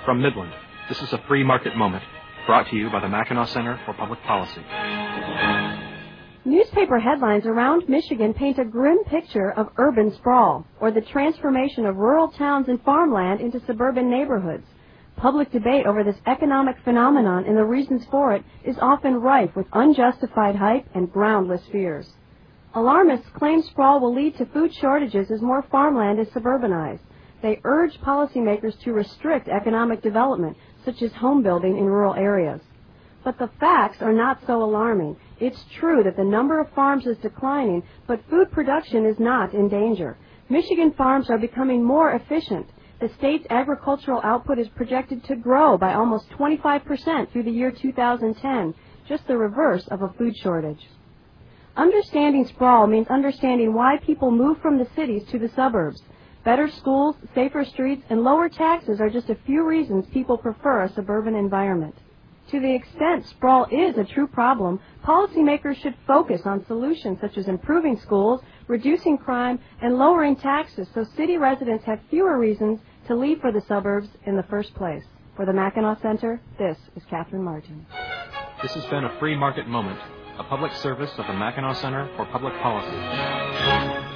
From Midland, this is a free market moment, brought to you by the Mackinac Center for Public Policy. Newspaper headlines around Michigan paint a grim picture of urban sprawl, or the transformation of rural towns and farmland into suburban neighborhoods. Public debate over this economic phenomenon and the reasons for it is often rife with unjustified hype and groundless fears. Alarmists claim sprawl will lead to food shortages as more farmland is suburbanized. They urge policymakers to restrict economic development, such as home building in rural areas. But the facts are not so alarming. It's true that the number of farms is declining, but food production is not in danger. Michigan farms are becoming more efficient. The state's agricultural output is projected to grow by almost 25% through the year 2010, just the reverse of a food shortage. Understanding sprawl means understanding why people move from the cities to the suburbs. Better schools, safer streets, and lower taxes are just a few reasons people prefer a suburban environment. To the extent sprawl is a true problem, policymakers should focus on solutions such as improving schools, reducing crime, and lowering taxes so city residents have fewer reasons to leave for the suburbs in the first place. For the Mackinac Center, this is Catherine Martin. This has been a free market moment, a public service of the Mackinac Center for Public Policy.